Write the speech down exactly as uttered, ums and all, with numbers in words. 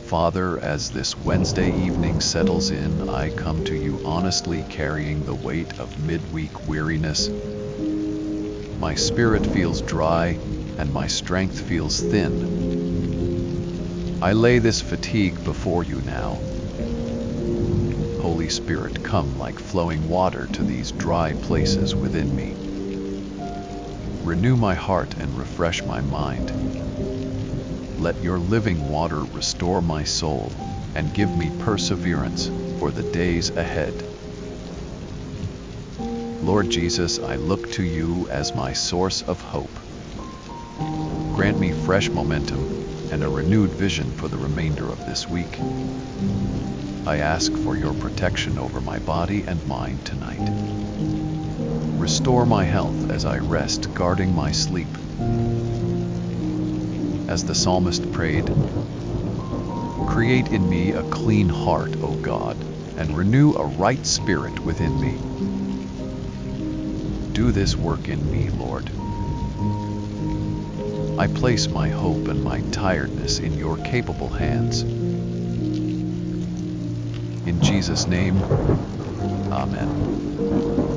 Father, as this Wednesday evening settles in, I come to you honestly carrying the weight of midweek weariness. My spirit feels dry, and my strength feels thin. I lay this fatigue before you now. Holy Spirit, come like flowing water to these dry places within me. Renew my heart and refresh my mind. Let your living water restore my soul and give me perseverance for the days ahead. Lord Jesus, I look to you as my source of hope. Grant me fresh momentum and a renewed vision for the remainder of this week. I ask for your protection over my body and mind tonight. Restore my health as I rest, guarding my sleep. As the psalmist prayed, create in me a clean heart, O God, and renew a right spirit within me. Do this work in me, Lord. I place my hope and my tiredness in your capable hands. In Jesus' name, Amen.